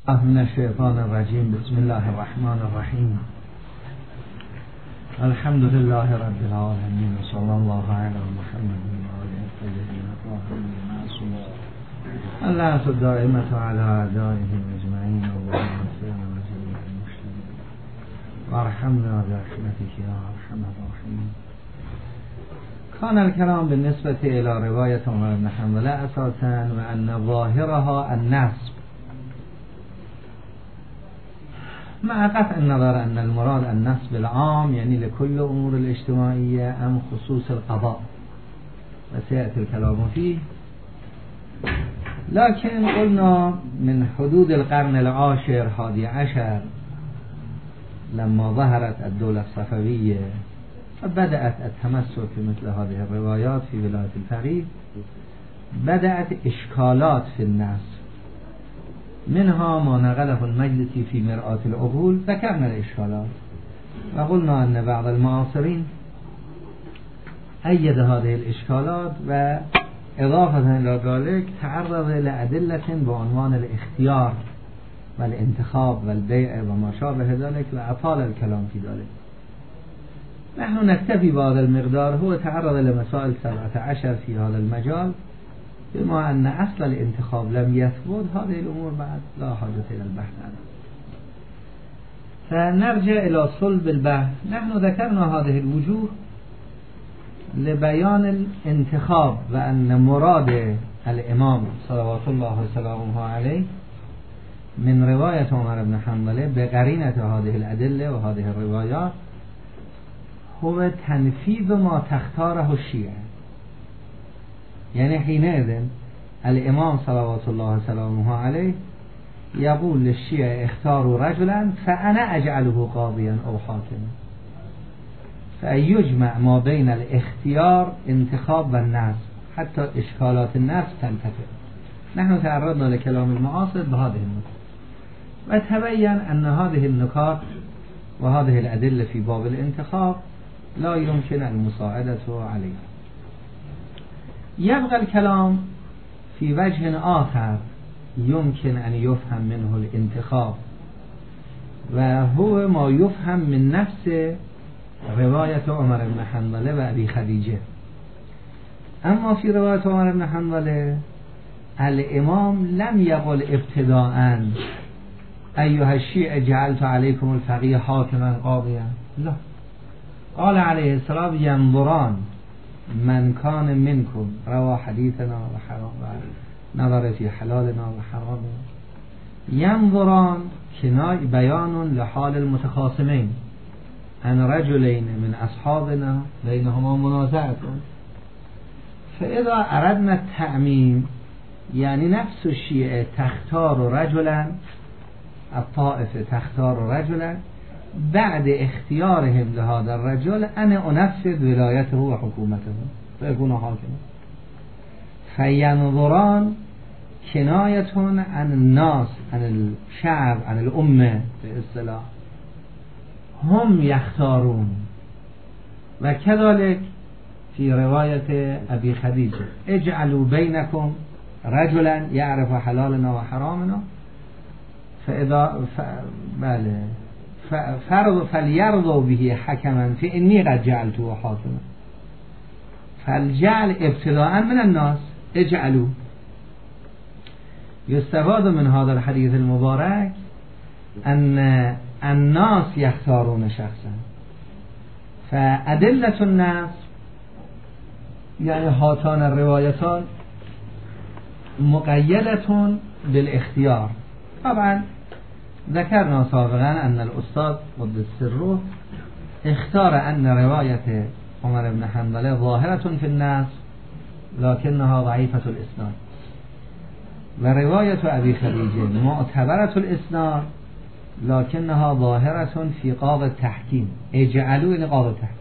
من الشیطان الرجیم. بسم الله الرحمن الرحیم. الحمد لله رب العالمین و صلی الله علی محمد و آله الطیبین الطاهرین المعصومین. اللعنة الدائمة على أعدائهم أجمعين. اللهم اغفرنا وجميع المسلمين وارحمنا برحمتك يا أرحم الراحمين. كان الكلام بالنسبة إلى رواية عمر بن حنظلة أساسا وأن ظاهرها النصب، مع قطع النظر أن المراد النصب العام يعني لكل الأمور الاجتماعية أم خصوص القضاء، وسيأتي الكلام فيه. لكن قلنا من حدود القرن العاشر 11 لما ظهرت الدولة الصفوية فبدأت التمسك بمثل هذه الروايات في ولاية الفقيه، بدأت إشكالات في النص، منها ما نقله المجلسي في مرآة العقول. ذكرنا الإشكالات وقلنا أن بعض المعاصرين أيد هذه الإشكالات، وإضافة إلى ذلك تعرض لأدلة بعنوان الاختيار والانتخاب والبيع وما شابه ذلك، وأطال الكلام في ذلك. نحن نكتفي بهذا المقدار. هو تعرض لمسائل 17 في هذا المجال، بما أن أصل الانتخاب لم يثبت، هذه الأمور بعد لا حاجة إلى البحث عنها. فنرجع إلى صلب البحث. نحن ذكرنا هذه الوجوه لبيان الانتخاب، وأن مراد الإمام صلوات الله وسلامه عليه من رواية عمر بن حنظلة بقرينة هذه الأدلة وهذه الروايات هو تنفيذ ما تختاره الشيعة. يعني حينئذ الإمام صلوات الله وسلامه عليه يقول للشيعة اختاروا رجلا فأنا أجعله قاضيا أو حاكما، فيجمع ما بين الاختيار انتخاب والنصب حتى إشكالات النصب تنتفع. نحن تعرضنا لكلام المعاصر بهذه النقطة، وتبين أن هذه النقاط وهذه الأدلة في باب الانتخاب لا يمكن المساعدة عليها. يبقى الكلام في وجه آخر يمكن أن يفهم منه الانتخاب، وهو ما يفهم من نفس رواية عمر بن حنظلة وأبي خديجة. أما في رواية عمر بن حنظلة الإمام لم يقل ابتداءً أيها الشيعة جعلت عليكم الفقيه حاكما قاضيا، لا، قال عليه السلام ينظران من كان منكم روى حديثنا وحرام نظر في حلالنا وحرامنا. ينظران كناية بيان لحال المتخاصمين أن رجلين من أصحابنا بينهما منازعة، فإذا أردنا التعميم يعني نفس الشيء تختار رجلا، الطائفة تختار رجلا، بعد اختيارهم لهذا الرجل أنا أنفذ ولايته وحكومته فيكون حاكما. فينظران كناية عن الناس، عن الشعب، عن الأمة باصطلاح، هم يختارون. وكذلك في رواية أبي خديجة اجعلوا بينكم رجلا يعرف حلالنا وحرامنا فإذا فليرضوا به حكما فإني قد جعلته حاكما. فالجعل ابتداء من الناس اجعلوا. يستفاد من هذا الحديث المبارك أن الناس يختارون شخصا، فأدلة الناس يعني هاتان الروايتان مقيدة بالاختيار. طبعا ذكرنا سابقا أن الأستاذ قدس سره اختار أن رواية عمر بن حنظلة ظاهرة في الناس لكنها ضعيفة الإسناد، ورواية أبي خديجة معتبرة الإسناد لكنها ظاهرة في قاضي التحكيم. اجعلوا إلى قاضي التحكيم.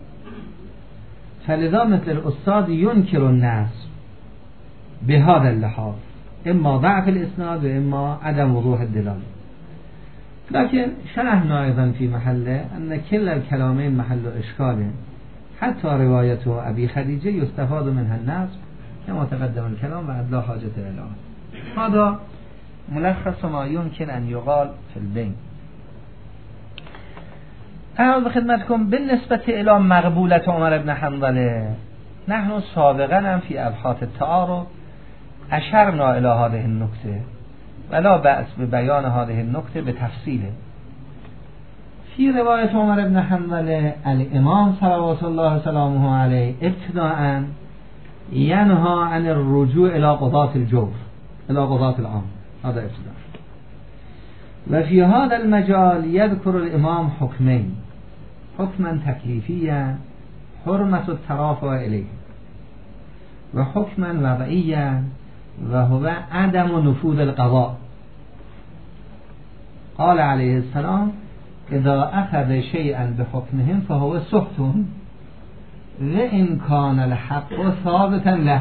فلذا مثل الأستاذ ينكر الناس بهذا اللحاظ، إما ضعف الإسناد وإما عدم وضوح الدلالة. لكن شرحنا أيضا في محله أن كلا الكلامين محل إشكال، حتى رواية أبي خديجة يستفاد منها الناس كما تقدم الكلام بعد لا حاجة إلى. هذا ملخص ما يمكن أن يقال في البين. أعوذ بخدمتكم بالنسبة إلى مقبولة عمر بن حنظلة، نحن سابقا في أبحاث التعارض أشرنا إلى هذه النقطة ولا بأس ببيان هذه النقطة بتفصيله. في رواية عمر بن حنظلة الإمام صلوات الله وسلامه عليه ابتداءً ينهى عن الرجوع إلى قضاة الجور، إلى قضاة العام، هذا ابتداء. وفي هذا المجال يذكر الإمام حكمين: حكما تكليفيا حرمة الترافع إليه، وحكما وضعيا وهو عدم نفوذ القضاء. قال عليه السلام: إذا أخذ شيئا بحكمهم فهو سخط وإن كان الحق ثابتا له،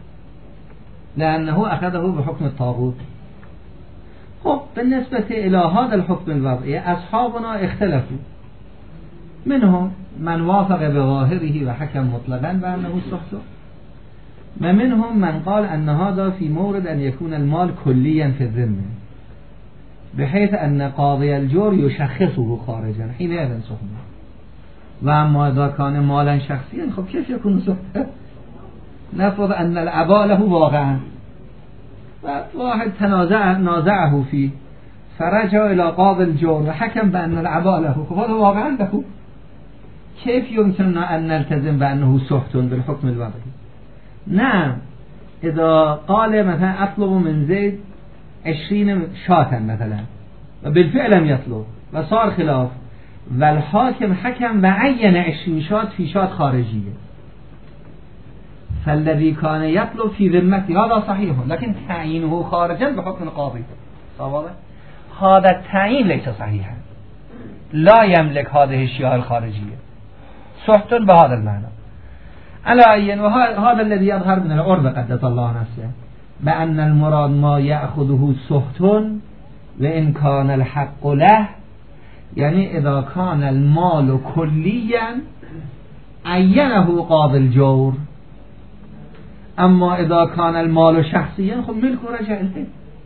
لأنه أخذه بحكم الطاغوت. خب بالنسبة إلى هذا الحكم الوضعي أصحابنا اختلفوا، منهم من وافق بظاهره وحكم مطلقا بأنه سخط، ومنهم من قال أن هذا في مورد أن يكون المال كليا في الذمة، بحيث أن قاضي الجور يشخصه خارجا حينئذ سخط. وأما إذا كان مالا شخصيا خب كيف يكون سخط؟ نفرض أن العباء له واقعا، واحد نازعه فيه فرجع إلى قاضي الجور وحكم بأن العباء له، خب هذا واقعا له، كيف يمكننا أن نلتزم بأنه سخط بالحكم الوضعي؟ نعم، إذا قال مثلا أطلب من زيد 20 شاة مثلا وبالفعل لم يطلب وصار خلاف، والحاكم حكم وعين 20 شاة في شاة خارجية، فالذي كان يطلب في ذمته هذا صحيح، لكن تعيينه خارجا بحكم القاضي واضح؟ هذا التعيين ليس صحيحا، لا يملك هذه الشيء الخارجية، سخط بهذا المعنى. على أي، وهذا الذي يظهر من العرض قدس الله نفسه، بأن المراد ما يأخذه سخط وإن كان الحق له، يعني إذا كان المال كليا عينه قاضي الجور، أما إذا كان المال شخصيا خب ملك رجع إليه.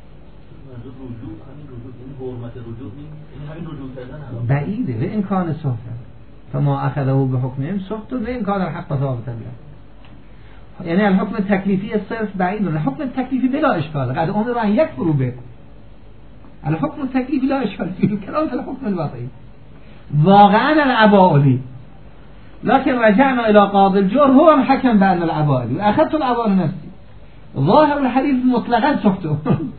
بعيده وإن كان سخطا فما أخذه بحكمهم سخط وإن كان الحق ثابتا له. يعني الحكم التكليفي الصرف بعيد، الحكم التكليفي بلا إشكال قد أمر أن يكفروا به، الحكم التكليفي لا إشكال فيه، كلام الحكم الوضعي واقعا العباء لي، لكن رجعنا إلى قاضي الجور هو محكم بأن العباء لي وأخذت العباء لنفسي، ظاهر الحديث مطلقا سخطه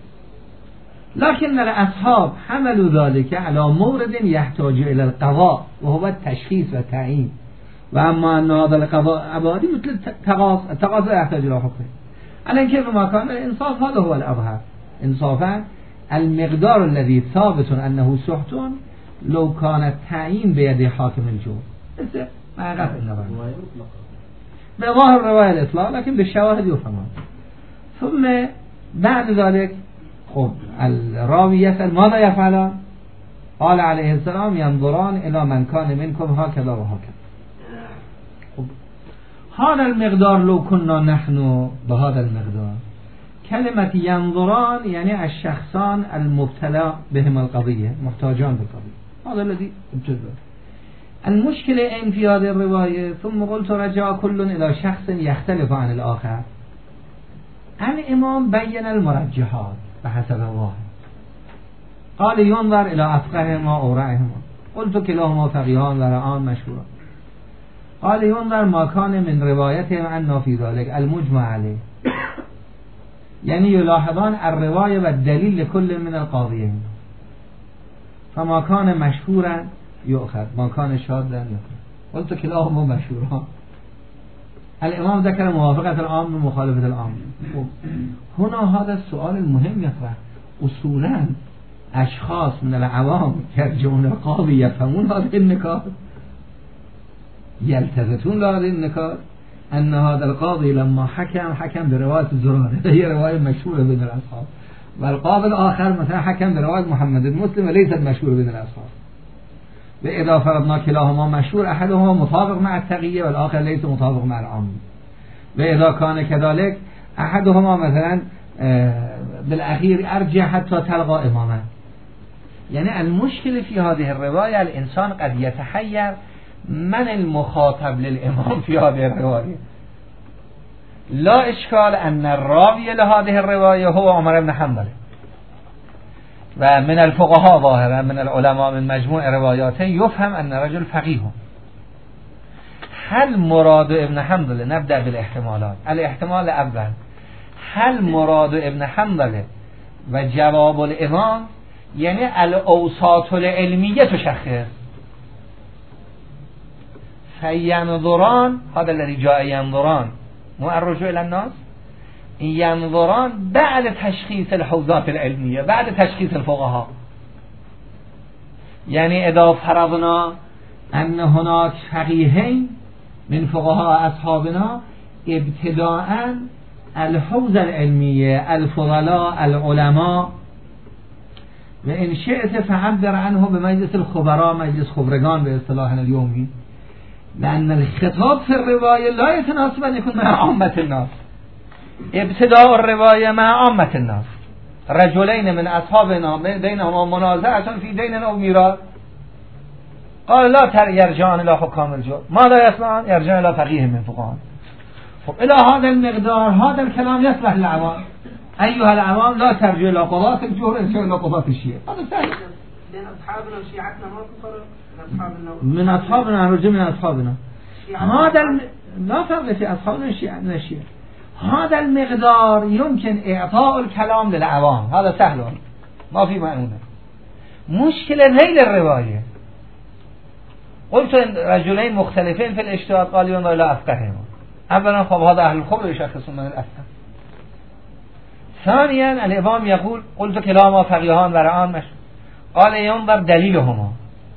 لكن الأصحاب حملوا ذلك على مورد يحتاج إلى القضاء وهو التشخيص والتعيين، وأما أن هذا القضاء عبادي مثل التقاضي يحتاج إلى حكم. على كيف ما كان الإنصاف هذا هو الأظهر إنصافا، المقدار الذي ثابت أنه سخط لو كان التعيين بيد حاكم الجور ما قطع النظر بظاهر رواية الإطلاق، لكن بالشواهد يفهم. ثم بعد ذلك خب الراوي يسأل ماذا يفعلان؟ قال عليه السلام: ينظران إلى من كان منكم هكذا وهكذا. خب هذا المقدار لو كنا نحن بهذا المقدار، كلمة ينظران يعني الشخصان المبتلى بهم القضية محتاجان بالقضية، هذا الذي ابتدأ. المشكلة أين في هذه الرواية؟ ثم قلت رجع كل إلى شخص يختلف عن الآخر. الإمام بين المرجحات بحسب الظاهر، قال ينظر إلى أفقههما وأورعهما، قلت كلاهما فقيهان ورعان مشهوران. قال ينظر ما كان من روايتهم عنا في ذلك المجمع عليه، يعني يلاحظان الرواية والدليل لكل من القاضيين، فما كان مشهورا يؤخذ ما كان شاذا يؤخذ. قلت كلاهما مشهوران. الإمام ذكر موافقة العام ومخالفة العام. هنا هذا السؤال المهم يطرح، أصولا أشخاص من العوام يرجعون القاضي يفهمون هذه النكات، يلتفتون لهذه النكات، أن هذا القاضي لما حكم برواية الزرارة هي رواية مشهورة بين الأصحاب، والقاضي الآخر مثلا حكم برواية محمد بن مسلم وليست مشهورة بين الأصحاب، وإذا فرضنا كلاهما مشهور أحدهما مطابق مع التقية والآخر ليس مطابق مع العام، وإذا كان كذلك أحدهما مثلا بالاخير ارجع حتى تلقى امامه. يعني المشكلة في هذه الرواية الإنسان قد يتحير من المخاطب للإمام في هذه الرواية. لا إشكال أن الراوي لهذه الرواية هو عمر بن حنبل، ومن الفقهاء ظاهرا من العلماء من مجموع رواياته يفهم أن رجل فقيه. هل مراد ابن حنبل، نبدأ بالاحتمالات. الاحتمال الأول، هل مراد ابن حنبل و جواب الإمام يعني الأوساط العلمية تشخص فينظران، هذا الذي جاء ينظران مو الرجوع إلى الناس، ينظران بعد تشخيص الحوزات العلمية، بعد تشخيص الفقهاء. يعني إذا فرضنا أن هناك فقيهين من فقهاء أصحابنا ابتداءً الحوزة العلمية، الفضلاء، العلماء، وإن شئت فعبر عنه بمجلس الخبراء، مجلس خبرگان باصطلاحنا اليومي، لأن الخطاب في الرواية لا يتناسب أن يكون مع عامة الناس. ابتداء الرواية مع عامة الناس، رجلين من أصحابنا بينهما منازعة في دين أو ميراث، قال لا يرجعان إلى حكام الجور، ماذا يصنعان؟ يرجعان إلى فقيه من فقهاء. خب إلى هذا المقدار هذا الكلام يصلح للعوام. أيها العوام لا ترجعوا إلى قضاة الجور، ارجعوا إلى قضاة الشيعة. هذا سهل. لأن أصحابنا وشيعتنا ما كفروا من أصحابنا، رجل من أصحابنا. هذا لا فرق في أصحابنا من الشيعة. هذا المقدار يمكن إعطاء الكلام للعوام، هذا سهل ما في معنونه. مشكلة نيل الرواية. قلت رجلين مختلفين في الاجتهاد، قال ينظر إلى أفقههما. أولا خب هذا أهل الخبر يشخصون من الأفقه. ثانيا الإمام يقول قلت كلاهما فقيهان ورعان مشهور، قال ينظر دليلهما،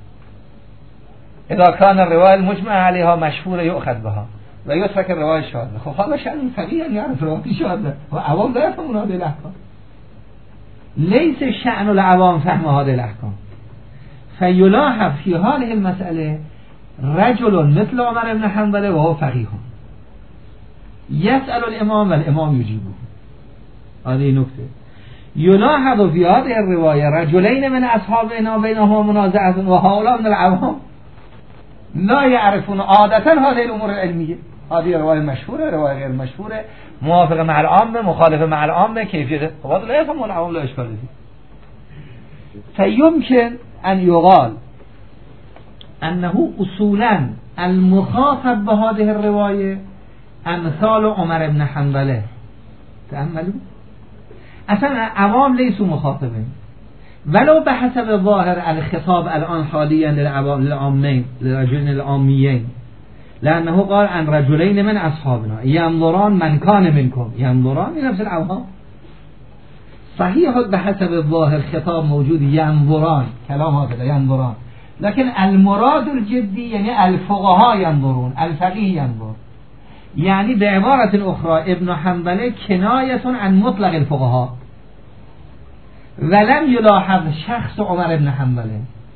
إذا كان الرواية المجمع عليها مشهورة يؤخذ بها ويترك الرواية الشاذة. خب هذا شأن فقيه أن يعرف الرواية الشاذة، وعوام لا يفهمون هذه الأحكام. ليس شأن العوام فهم هذه الأحكام. فيلاحظ في هذه المسألة رجل مثل عمر بن حنبل وهو فقيه يسأل الإمام والإمام يجيبه. هذه نكتة. يلاحظ في هذه الرواية رجلين من أصحابنا بينهما منازعة وهؤلاء من العوام لا يعرفون عادة هذه الأمور العلمية. هذه رواية مشهورة، رواية غير مشهورة، موافقة مع العامة، مخالفة مع العامة، كيفية وهذا لا يفهم العوام، لا إشكال فيه. فيمكن أن يقال أنه أصولا المخاطب بهذه الرواية أمثال عمر بن حنبل. تأملوا أصلا عوام ليسوا مخاطبين، ولو بحسب ظاهر الخطاب الآن حاليا للعامين، للرجلين العاميين، لأنه قال عن رجلين من أصحابنا ينظران من كان منكم، ينظران نفس العوام. صحيح بحسب الظاهر خطاب موجود ينظران، كلام هكذا ينظران، لكن المراد الجدي يعني الفقهاء ينظرون، الفقيه ينظر. يعني بعبارة أخرى ابن حنبل كناية عن مطلق الفقهاء، ولم يلاحظ شخص عمر بن حنبل.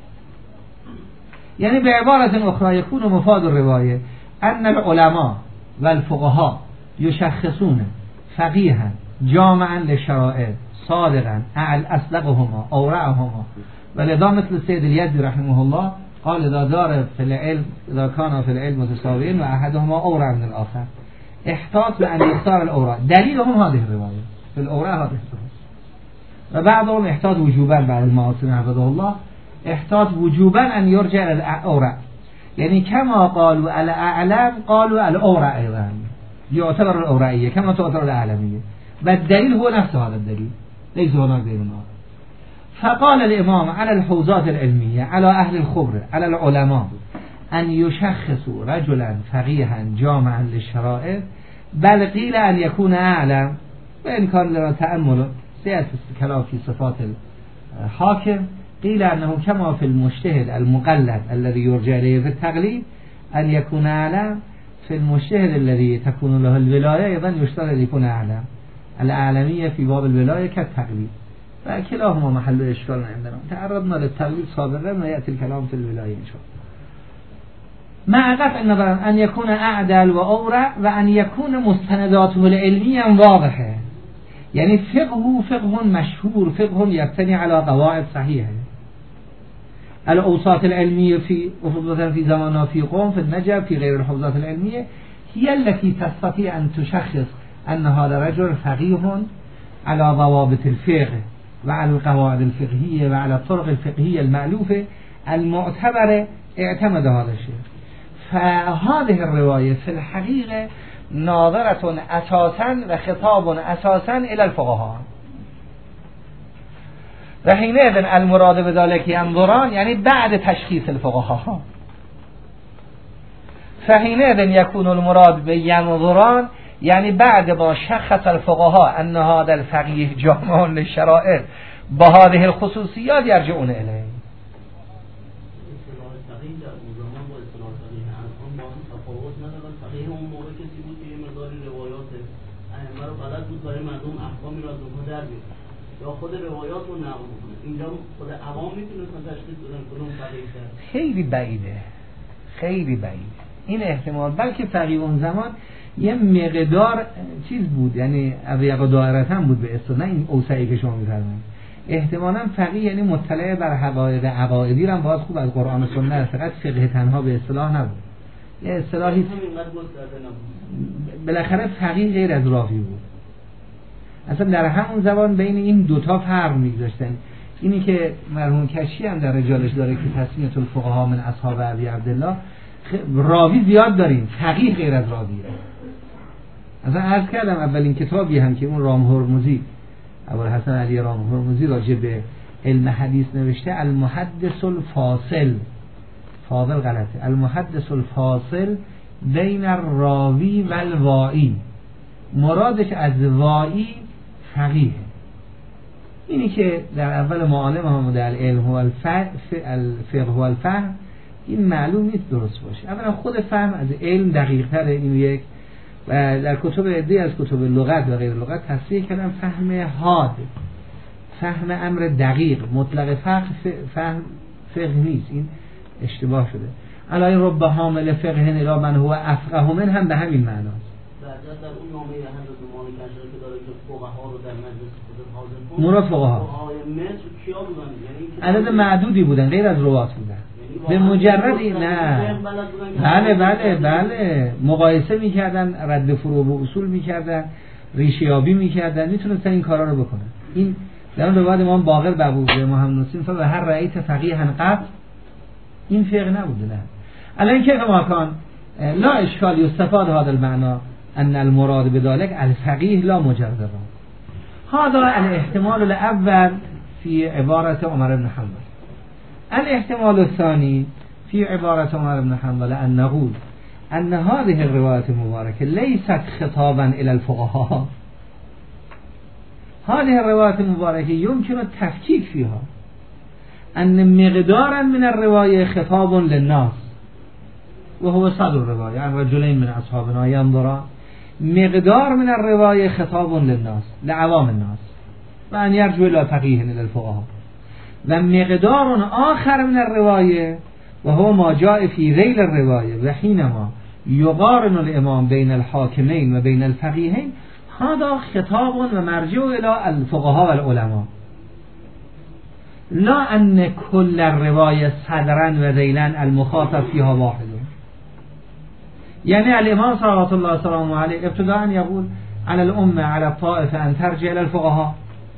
يعني بعبارة أخرى يكون مفاد الرواية أن العلماء والفقهاء يشخصون فقيها جامعا للشرائع صادقا أصدقهما أورعهما، ولذا مثل السيد اليزدي رحمه الله قال إذا دار في العلم، إذا كان في العلم متساويين وأحدهما أورع من الآخر احتاط بأن يختار الأورع. دليلهم هذه الرواية في الأورع هذه الرواية. وبعضهم احتاط وجوبا بعد المعاصرين حفظه الله، احتاط وجوبا أن يرجع إلى الأورع، يعني كما قالوا الأعلم قالوا الأورع أيضا، يعتبر الأورعية كما تعتبر الأعلمية، والدليل هو نفس هذا الدليل، ليس هناك دليل آخر. فقال الإمام على الحوزات العلمية، على أهل الخبر، على العلماء أن يشخصوا رجلا فقيها جامعا للشرائع، بل قيل أن يكون أعلم، وإن كان لنا تأمل سيأتي الكلام في صفات الحاكم، قيل أنه كما في المجتهد المقلد الذي يرجع إليه في التقليد أن يكون أعلم، في المجتهد الذي تكون له الولاية أيضا يشترط أن يكون أعلم. الأعلمية في باب الولاية كالتقليد، فكلاهما محل إشكال عندنا. تعرضنا للتقليد سابقا ويأتي الكلام في الولاية إن شاء الله. مع قطع النظر أن يكون أعدل وأورع، وأن يكون مستنداته العلمية واضحة. یعنی فقه مشهور، فقه یبتنی علی قواعد صحیحه. الاوساط العلمیه فی زماننا فی قوم فی النجف فی غیر الحوزات العلمیه هي التي تستطيع ان تشخص ان هذا رجل فقيه على ضوابط الفقه وعلى القواعد الفقهية وعلى الطرق الفقهية المألوفة المعتبرة اعتمد هذا الشيء. فهذه الرواية في الحقيقة ناظرة أساسا وخطاب أساسا إلى الفقهاء. وحينئذ المراد بذلك ينظران يعني بعد تشخيص الفقهاء. فحينئذ يكون المراد بينظران يعني بعد ما شخص الفقهاء أن هذا الفقيه جامع للشرائع بهذه الخصوصيات يرجعون إليه. خیلی بعیده، خیلی بعیده این احتمال. بلکه فقیه اون زمان یه مقدار چیز بود، یعنی اویق دائرت هم بود به اصطلاح، نه این اوسعی که شما می‌فرمایید. احتمالاً فقیه یعنی مطلع بر حقایق عقایدی هم باز خوب از قرآن و سنت، فقط فقه تنها به اصطلاح نبود. یه اصطلاحی بالاخره فقیه غیر از راوی بود. اصلا در همون زبان بین این دوتا فرق می‌گذاشتن. اینی که مرحوم کشی هم در رجالش داره که تسمیه الفقهاء من اصحاب ابی عبدالله، راوی زیاد داریم، فقیه غیر از راویه. اصلا عرض کردم اولین کتابی هم که اون رام هرمزی ابوالحسن علی رام هرمزی راجع به علم حدیث نوشته، المحدث الفاصل، فاضل غلطه، المحدث الفاصل بین الراوی و الوائی، مرادش از وائی فقیه. اینی که در اول معالم هم در العلم و الفقه و الفهم این معلوم نیست درست باشه. اولا خود فهم از علم دقیق تره، این یک، و در کتب عده‌ای از کتب لغت و غیر لغت تصریح کردن فهم حاد، فهم امر دقیق، مطلق فهم فقه نیست، این اشتباه شده. علای رب حامل فقه الی من هو افقه من هم به همین معناست. در اون نامه حضرت مالک اشاره که داره که فقها رو در مجلس خود حاضر کن، مراد فقها مصر کیا بودن؟ یعنی عدد معدودی بودن، غیر از روات بودن. به مجرد این نه، بله مقایسه میکردن، رد فروع و اصول میکردن، ریشه یابی میکردن، میتونستن این کارا رو بکنن. این در اون روایت امام باقر بابوده محمد نصیم و هر رأیت فقیه قط، این فقه نبوده. نه الان که ما کان لا اشکال یستفاد هذا المعنى ان المراد بذلك الفقيه لا مجرد. هذا الاحتمال الاول في عبارة عمر بن حنبل. الاحتمال الثاني في عبارة عمر بن حنبل أن نقول أن هذه الرواية المباركة ليست خطابا إلى الفقهاء. هذه الرواية المباركة يمكن التفكيك فيها أن مقدارا من الرواية خطاب للناس وهو صدر الرواية عن رجلين من أصحابنا ينظران، مقدار من الرواية خطاب للناس لعوام الناس وأن يرجو إلى فقيه إلى الفقهاء، ومقدار آخر من الرواية وهو ما جاء في ذيل الرواية وحينما يقارن الإمام بين الحاكمين وبين الفقيهين هذا خطاب ومرجع إلى الفقهاء والعلماء، لا أن كل الرواية صدرا وذيلا المخاطب فيها واحد. يعني الإمام صلى الله عليه وسلم عليه ابتداء يقول على الأمة على الطائفة أن ترجع إلى الفقهاء،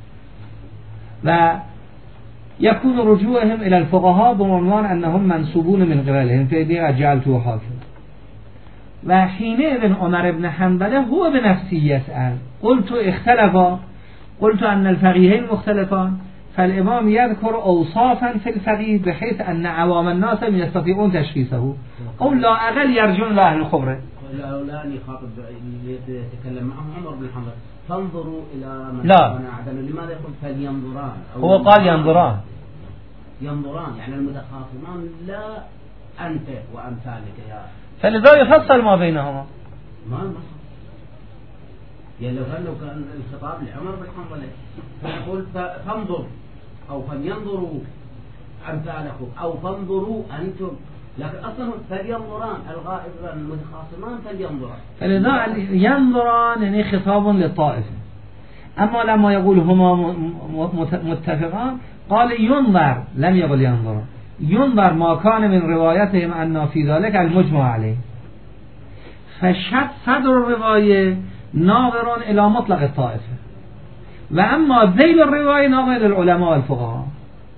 ويكون رجوعهم إلى الفقهاء بعنوان أنهم منسوبون من قبلهم فإذا جعلته حاكم. وحينئذ عمر بن حنبل هو بنفسه يسأل قلت اختلفا، قلت أن الفقيهين مختلفان، فالإمام يذكر أوصافا في الفقيه بحيث أن عوام الناس يستطيعون تشخيصه أو لا أقل يرجون لأهل الخبرة. لا يخاطب يتكلم معهم عمر بن حنبل فانظروا إلى من لا عدم، لماذا يقول فلينظران؟ هو قال ينظران، ينظران يعني المتخاصمان لا أنت وأمثالك يا، فلذا يفصل ما بينهما. ما يعني لو كان الخطاب لعمر بن حنبل فيقول فانظر أو فلينظروا أمثالكم أو فانظروا أنتم، لكن أصلا فلينظران الغائب المتخاصمان فلينظران، فلذا ينظران يعني خطاب للطائفة. اما لما يقول هما متفقان قال ينظر، لم يقل ينظر، ينظر ما كان من روایتهم ان فی ذلك المجمع علیه. فشد صدر الروایه ناظر الى مطلق الطائفه و اما ذیل الروایه ناظر الى العلماء والفقهاء.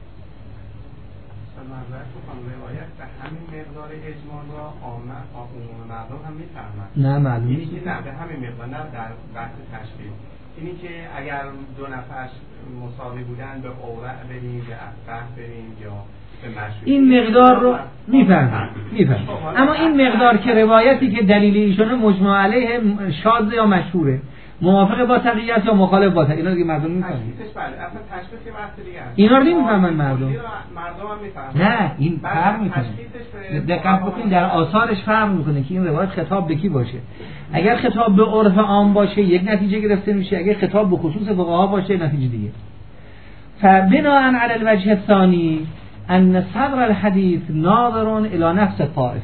همین مقدار اجمال را عموم مردم هم میفهمند. نه معلومه اینی که نه به همین مقدار، نه در بحث تشبیه، اینی که اگر دو نفرش مساوی بودن به اورع بریم به اصح بریم یا به مشروع، این مقدار رو میفهمم. اما این مقدار که روایتی که دلیل ایشونه مجمع علیه شاذ یا مشهوره، موافق با تقییت یا مخالف با تقییت، اینا دیگه مردم میفهمن. بله اصلا تشخیص که بحث دیگه است. اینا رو نمیفهمن مردم. مردم هم میفهمن. نه این فرق میکنه. دقت بکنید در آثارش فرق میکنه که این روایت خطاب به کی باشه. اگر خطاب به عرف عام باشه یک نتیجه گرفته میشه، اگر خطاب به خصوص فقها باشه نتیجه دیگه. فبناء علی الوجه الثانی ان صدر الحديث ناظر الى نفس الطائف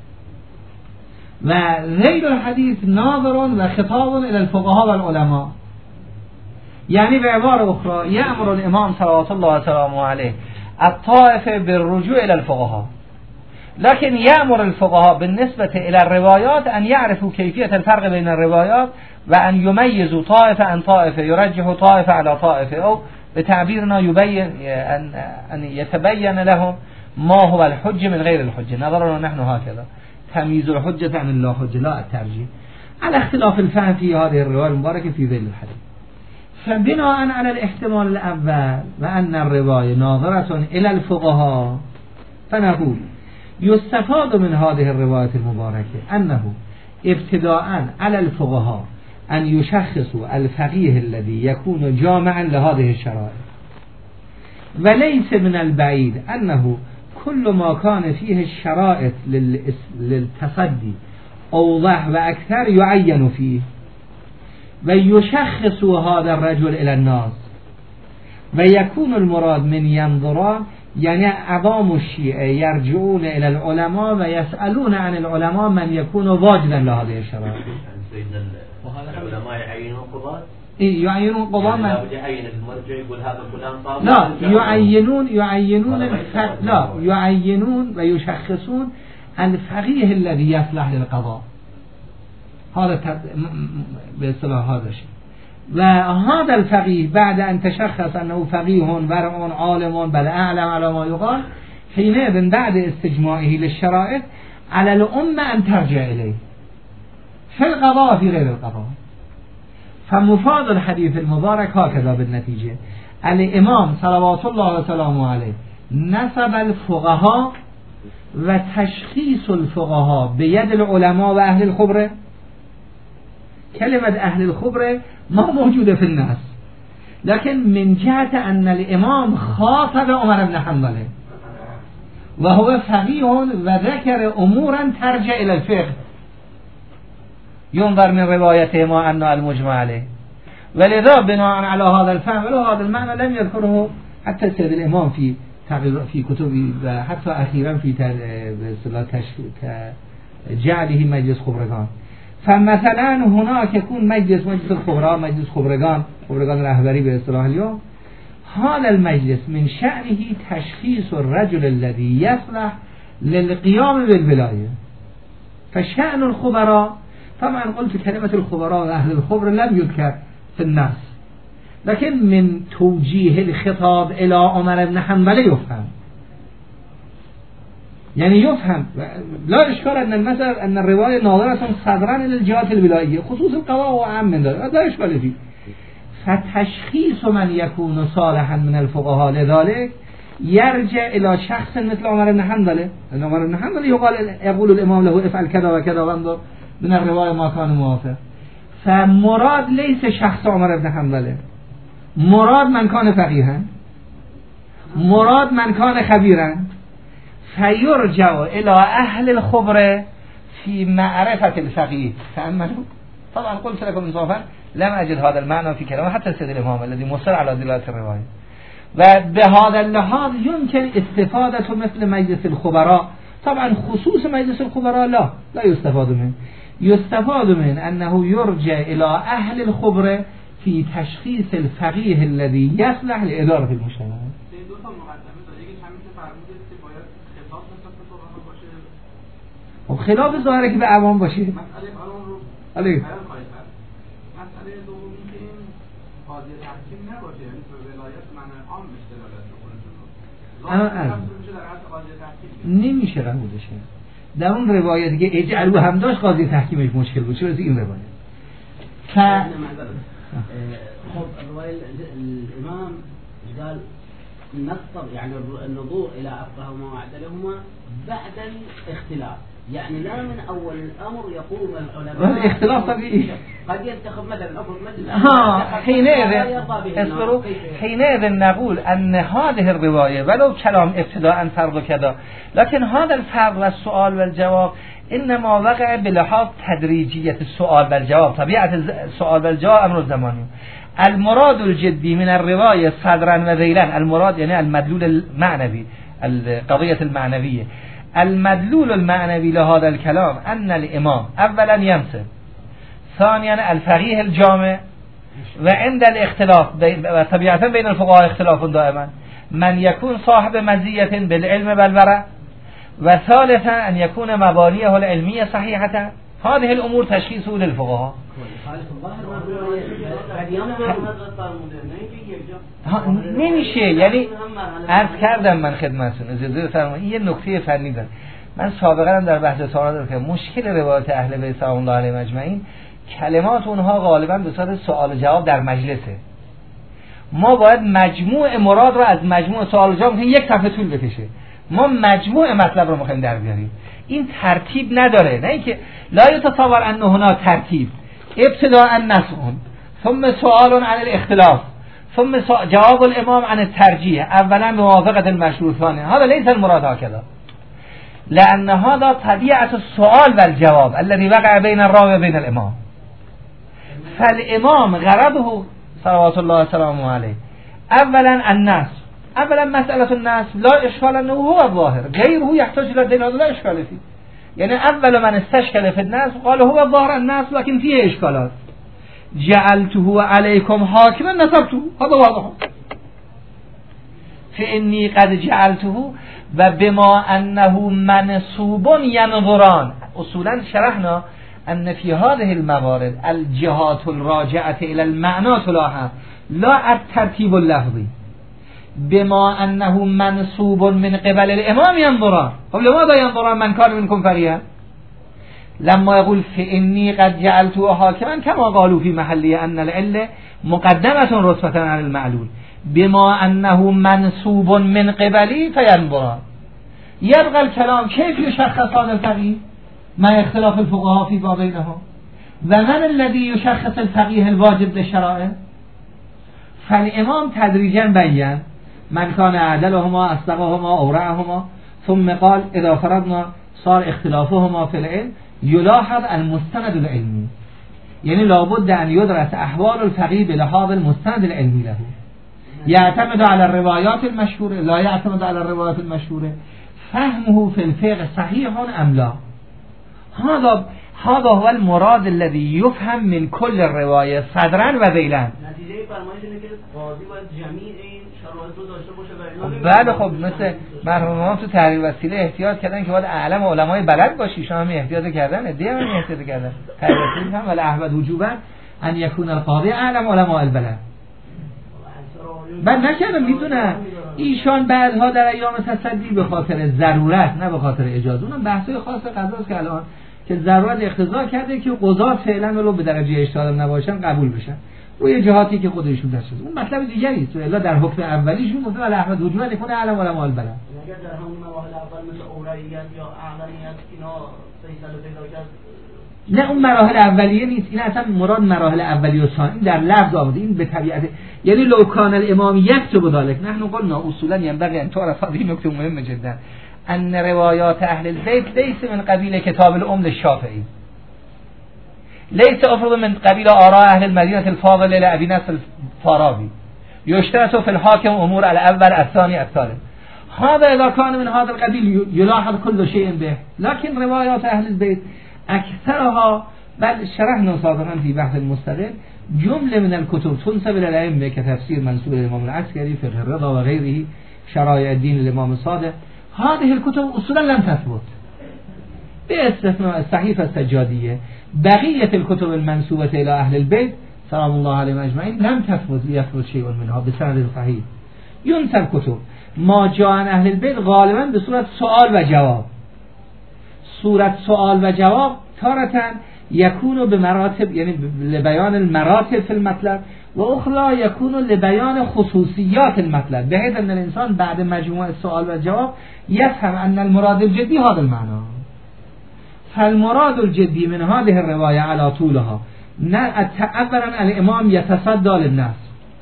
و ذیل الحديث ناظر و خطاب الى الفقهاء والعلماء. یعنی به عبارة اخرى یأمر الامام صلوات الله وسلامه علیه الطائفه بالرجوع الى الفقهاء، لكن يأمر الفقهاء بالنسبة إلى الروايات أن يعرفوا كيفية الفرق بين الروايات وأن يميزوا طائفة عن طائفة، يرجحوا طائفة على طائفة، أو بتعبيرنا يبين أن يتبين لهم ما هو الحج من غير الحج. نظرنا نحن هكذا تمييز الحجة عن الله حجة لا الترجيح، على اختلاف الفهم في هذه الرواية المباركة في ذيل الحديث. فبناء على الاحتمال الأول وأن الرواية ناظرة إلى الفقهاء فنقول يستفاد من هذه الرواية المباركة أنه ابتداء على الفقهاء أن يشخصوا الفقيه الذي يكون جامعا لهذه الشرائع، وليس من البعيد أنه كل ما كان فيه الشرائط للتصدي أوضح وأكثر يعين فيه ويشخص هذا الرجل إلى الناس، ويكون المراد من ينظران يعني عوام الشيعة يرجعون إلى العلماء ويسألون عن العلماء من يكون واجدا لهذه الشرائع. العلماء يعينون قضاة؟ يعينون قضاة لا بد يعين المرجع يقول هذا فلان صار. لا يعينون ويشخصون الفقيه الذي يصلح للقضاء. هذا باصطلاح هذا شيء. وهذا الفقيه بعد أن تشخص أنه فقيه ورع عالم بل أعلم على ما يقال، حينئذ بعد استجماعه للشرائط على الأمة أن ترجع إليه في القضاء في غير القضاء. فمفاد الحديث المبارك هكذا بالنتيجة الإمام صلوات الله وسلامه عليه نسب الفقهاء وتشخيص الفقهاء بيد العلماء وأهل الخبرة. كلمة أهل الخبرة ما موجودة في الناس، لكن من جهة أن الإمام خاطب عمر بن حنبل وهو فقيه وذكر أمورا ترجع إلى الفقه ينظر من روايته ما أنه المجمع عليه، ولذا بناء على هذا الفهم وهذا المعنى لم يذكره حتى السيد الإمام في كتبه وحتى أخيرا في جعله مجلس خبرگان. فمثلا هناك يكون مجلس الخبراء، مجلس خبرگان رهبری به اصطلاح اليوم، هذا المجلس من شأنه تشخيص الرجل الذي يصلح للقيام بالولاية. فشأن الخبراء طبعا قلت كلمة الخبراء وأهل الخبر لم يذكر في الناس، لكن من توجيه الخطاب إلى عمر بن حنبل يفهم، يعني يفهم لا إشكال أن المثل أن الرواية ناظرة صدرا إلى الجهات الولائية خصوص القضاء وعام من ذلك لا إشكال فيه. فتشخيص من يكون صالحا من الفقهاء لذلك يرجع إلى شخص مثل عمر بن حنبل. عمر بن حنبل يقول الإمام له افعل كذا وكذا وانظر من الرواية ما كان موافق. فمراد ليس شخص عمر بن حنبل، مراد من كان فقيها، مراد من كان خبيرا، فيرجع إلى أهل الخبرة في معرفة الفقيه. تأملوا طبعا قلت لكم إنصافا لم أجد هذا المعنى في كلامه حتى السيد الإمام الذي مصر على دلالة الرواية. وبهذا اللحاظ يمكن استفادة مثل مجلس الخبراء. طبعا خصوص مجلس الخبراء لا يستفاد منه، يستفاد من أنه يرجع إلى أهل الخبرة في تشخيص الفقيه الذي يصلح لإدارة المجتمع. دو تا مقدمه داره، یکیش همین که فرمودید که باید خطاب نسبت به فقها باشه. خب خلاف ظاهره که به عوام باشه. مسئله عوام رو علی مسئله دومی که این قاضی تحکیم نباشه، یعنی به ولایت معنی عام دلالت بکنه. نمیشه قبولش کرد. در اون روایتی که اجعلوا هم داشت قاضی تحکیمش مشکل بود. چرا این روایت؟ خب الرواية الإمام قال نصب يعني النظور إلى أفقههما وأعدلهما بعد الاختلاف، يعني لا من أول الأمر يقوم العلماء. الاختلاف طبيعي. قد ينتخب مثلا أفضل مجلس. حينئذ نقول أن هذه الرواية ولو كلام ابتداء فرض كذا، لكن هذا الفرض والسؤال والجواب إنما وقع بلحاظ تدريجية السؤال والجواب. طبيعة السؤال والجواب أمر الزماني. المراد الجدي من الرواية صدرا وذيلا، المراد يعني المدلول المعنوي، القضية المعنوية. المدلول المعنوي لهذا الكلام أن الإمام أولا ينصب، ثانيا الفقيه الجامع، وعند الاختلاف طبيعة بين الفقهاء اختلاف دائما من يكون صاحب مزية بالعلم والورع، وثالثا أن يكون مبانيه العلمية صحيحة. هذه الأمور تشخيص للفقهاء. نمیشه، یعنی عرض کردم من خدمتتون، اجازه فرمایید یه نکته فنی داره. من سابقا هم در بحث سوال دادم که مشکل روایت اهل بیت سلام الله علیهم اجمعین کلمات اونها غالبا به صورت سوال و جواب در مجلسه. ما باید مجموع مراد رو از مجموع سوال و جواب یک صفحه طول بکشه. ما مجموع مطلب رو می‌خوایم در بیاریم. این ترتیب نداره، نه اینکه لا يتصور ان هنا ترتیب، ابتداء نص ثم سؤال عن الاختلاف ثم جواب الامام عن الترجيح اولا بموافقه المشروط ثانيا. هذا ليس المراد هكذا، لان هذا طبيعه السؤال والجواب الذي وقع بين الراوي وبين الامام. فالامام غرضه صلوات الله وسلامه عليه اولا النص، اولا مسألة النص لا اشكال انه هو الظاهر، غيره يحتاج الى دلالة لا اشكال فيه. يعني اول من استشكل في النص قال هو الظاهر النص لكن فيه اشكالات. جعلته عليكم حاكما نصبته، هذا واضح. فإني قد جعلته وبما أنه منصوب ينظران. اصولا شرحنا أن في هذه الموارد الجهات الراجعة إلى المعنى تلاحظ لا الترتيب اللفظي. بما أنه منصوب من قبل الإمام ينظران. طب لماذا ينظران من كان منكم فريا؟ لما يقول فإني قد جعلته حاكما كما قالوا في محله أن العلة مقدمة رتبة على المعلول. بما أنه منصوب من قبلي فينظران. يبقى الكلام كيف يشخص هذا الفقيه مع اختلاف الفقهاء في بابينهم، ومن الذي يشخص الفقيه الواجب للشرائع؟ فالإمام تدريجا بيّن من كان أعدلهما أصدقهما أورعهما، ثم قال إذا فرضنا صار اختلافهما في العلم يلاحظ المستند العلمي، يعني لابد أن يدرس أحوال الفقيه بلحاظ المستند العلمي له. يعتمد على الروايات المشهورة لا يعتمد على الروايات المشهورة، فهمه في الفقه صحيح أم لا. هذا هو المراد الذي يفهم من كل الرواية صدرا و ذیلا. نتیجه فرمایش اینه که قاضی باید جمیع این شرایط رو داشته باشه. بله خب مثل مرحوم تو تحریر وسیله احتیاط کردن که باید اعلم علمای بلد باشی، شما هم احتیاط کردن، ادعا هم احتیاط کردن. تحریر وسیله هم ولی احمد وجوبا ان یکون القاضی اعلم علماء البلد. من نکردم، میدونم ایشان بعدها در ایام تصدی به خاطر ضرورت نه به خاطر اجازه، اونم بحثای خاص قضاست که الان که ضرورت اقتضا کرده که قضات فعلا ولو به درجه اجتهاد نباشن قبول بشن و یه جهاتی که خودشون دست شده. اون مطلب دیگری است. الا در حکم اولیشون گفتن احمد وجوبا يكون اعلم علماء البلد. اگر در همون مراحل اول مثل اورعیت یا اعلمیت اینا فیصله پیدا کرد، نه اون مراحل اولیه نیست، این اصلا مراد مراحل اولیه و ثانی در لفظ آمده. این به طبیعت یعنی لو کان الامام یکتب ذلك نحن قلنا اصولا ينبغي ان تعرف هذه نکته مهمه جدا ان روایات اهل البيت ليس من قبیل کتاب الام الشافعی، ليس افرض من قبيل آراء أهل المدينة الفاضل إلى أبي نصر الفارابي يشترط في الحاكم أمور على الأول الثاني الثالث. هذا إذا كان من هذا القبيل يلاحظ كل شيء به. لكن روايات أهل البيت أكثرها بل شرحنا سابقا في بحث المستقل جمله من الكتب تنسب الى الائمه كتفسير منسوب الى الامام العسكري، فقه الرضا وغيره، شرائع الدين للامام الصادق. هذه الكتب اصولا لم تثبت باستثناء الصحيفه السجاديه. بقيه الكتب المنسوبه الى اهل البيت سلام الله عليهم اجمعين لم يثبت شيء منها بسند صحيح. ينسب كتب ما جاء عن اهل البيت غالبا به صورت سوال و جواب. صورت سوال و جواب تارة يكون بمراتب، يعني لبيان المراتب في المطلب، و اخرى يكون لبيان خصوصيات المطلب، بحيث ان الانسان بعد مجموعه السؤال و جواب يفهم ان المراد الجدي هذا المعنى. فالمراد الجدي من هذه الروايه على طولها اولا الامام يتصدى للناس.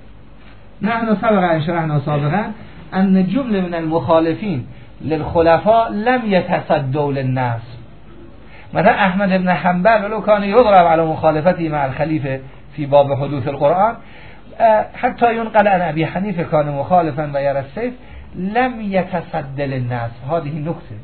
نحن سبق ان شرحنا سابقا ان جمله من المخالفين للخلفاء لم يتصدوا للناس. مثلا احمد بن حنبل ولو كان يضرب على مخالفته مع الخليفه في باب حدوث القرآن، حتى ينقل عن ابي حنیفه كان مخالفا و يرى السيف، لم يتصد للناس. هذه نکته.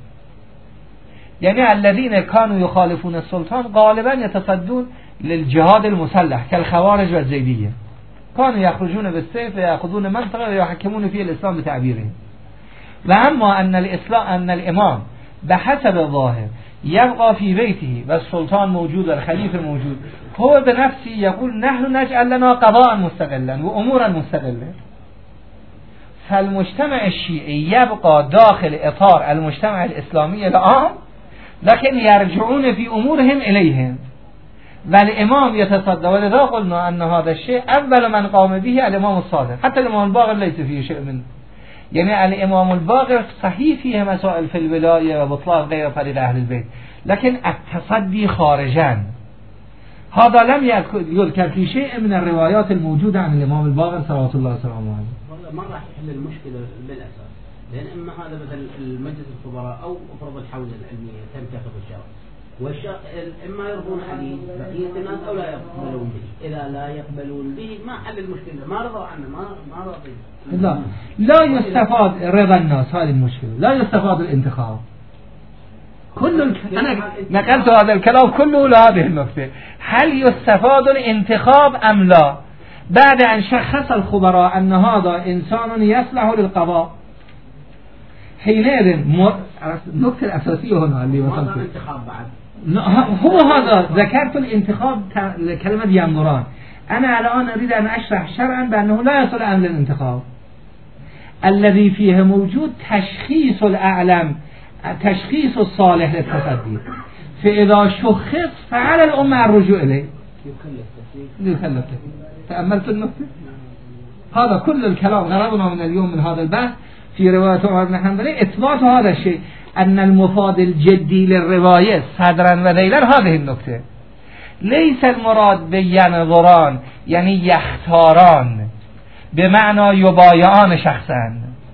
يعني الذين كانوا يخالفون السلطان غالبا يتصدون للجهاد المسلح كالخوارج والزيدية، كانوا يخرجون بالسيف ويأخذون منطقة ويحكمون فيه الإسلام بتعبيره. وأما أن الإمام بحسب الظاهر يبقى في بيته والسلطان موجود والخليفة موجود، هو بنفسه يقول نحن نجعل لنا قضاء مستقلا وأمورا مستقلة. فالمجتمع الشيعي يبقى داخل إطار المجتمع الإسلامي العام، لكن يرجعون في أمورهم إليهم، والإمام يتصدى. ولذا قلنا أن هذا الشيء أول من قام به الإمام الصادق، حتى الإمام الباقر ليس فيه شيء منه. يعني الإمام الباقر صحيح فيه مسائل في الولاية وبطلان غير طريق أهل البيت، لكن التصدي خارجا هذا لم يذكر في شيء من الروايات الموجودة عن الإمام الباقر صلوات الله وسلامه عليه. والله ما راح يحل المشكلة بالأساس، لأن إما هذا مثل المجلس الخبراء أو أفرض الحوزة العلمية تنتخب الشرع، إما يرضون عليه بقية الناس أو لا يقبلون به. إذا لا يقبلون به ما حل المشكلة، ما رضوا عنه، ما رضوا. لا يستفاد رضا الناس، هذه المشكلة. لا يستفاد الانتخاب. أنا نقلت هذا الكلام كله لهذه النقطة. هل يستفاد الانتخاب أم لا؟ بعد أن شخص الخبراء أن هذا إنسان يصلح للقضاء، حينئذ النقطة الأساسية هنا اللي وصلت الانتخاب بعد هو هذا. ذكرت الانتخاب كلمة ينظران. أنا الآن أريد أن أشرح شرعا بأنه لا يصل أمر الانتخاب. الذي فيه موجود تشخيص الأعلم، تشخيص الصالح للتصدي، فإذا شخص فعلى الأمة الرجوع إليه. يكلف. تأملت النقطة؟ هذا كل الكلام غرضنا من اليوم من هذا البحث في رواية عمر بن حنبل إثبات هذا الشيء، أن المفاد الجدي للرواية صدرا وذيلا هذه النقطة. ليس المراد بينظران يعني يختاران بمعنى يبايعان شخصا.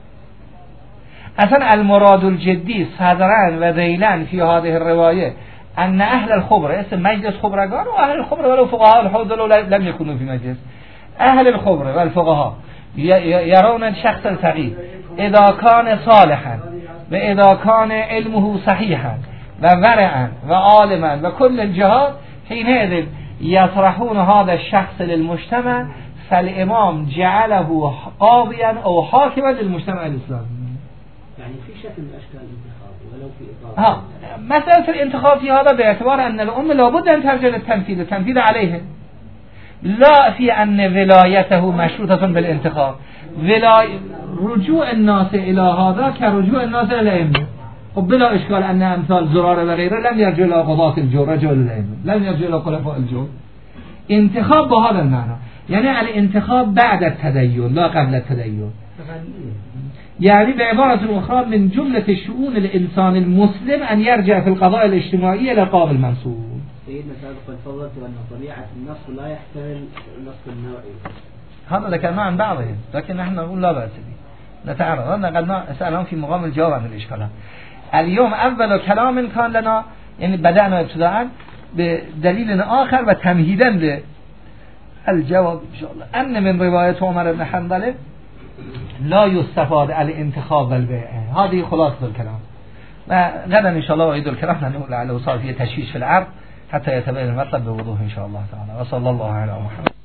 اصلا المراد الجدي صدرا وذيلا في هذه الرواية أن أهل الخبر، اسم مجلس خبرگان وأهل الخبر ولو فقهاء الحوض لم يكونوا في مجلس، أهل الخبر والفقهاء يرون الشخص الفقيه إذا كان صالحا وإذا كان علمه صحيحا وورعا وعالما وكل الجهات، حينئذ يطرحون هذا الشخص للمجتمع، فالإمام جعله قاضيا أو حاكما للمجتمع الإسلامي. يعني في شكل من أشكال الانتخاب ولو في إطار مسألة الانتخاب في هذا باعتبار أن الأمة لابد أن ترجع للتنفيذ عليه، لا في أن ولايته مشروطة بالانتخاب. رجوع الناس إلى هذا كرجوع الناس إلى الأئمة. وبلا إشكال أن أمثال زرار وغيره لم يرجع إلى قضاة الجور، رجعوا للأئمة، لم يرجع إلى خلفاء الجور. انتخاب بهذا المعنى، يعني الانتخاب بعد التدين لا قبل التدين. يعني بعبارة أخرى من جملة الشؤون الإنسان المسلم أن يرجع في القضايا الاجتماعية إلى قاضي المنصوب. سيدنا سابقا فضلت وأن طبيعة النص لا يحتمل النص النوعي. هذا ذكرنا عن بعضهم، لكن نحن نقول لا بأس به، نتعرض. أنا أسألهم في مقام الجواب عن الإشكالات. اليوم أول كلام كان لنا، يعني بدأنا ابتداء بدليل آخر وتمهيدا للجواب إن شاء الله، أن من رواية عمر بن حنبل لا يستفاد الانتخاب والبيع. هذه خلاصة الكلام. وغدا إن شاء الله أعيد الكلام لأنه لعله صار فيه تشويش في العرض حتى يتبين المطلب بوضوح إن شاء الله تعالى. وصلى الله على محمد.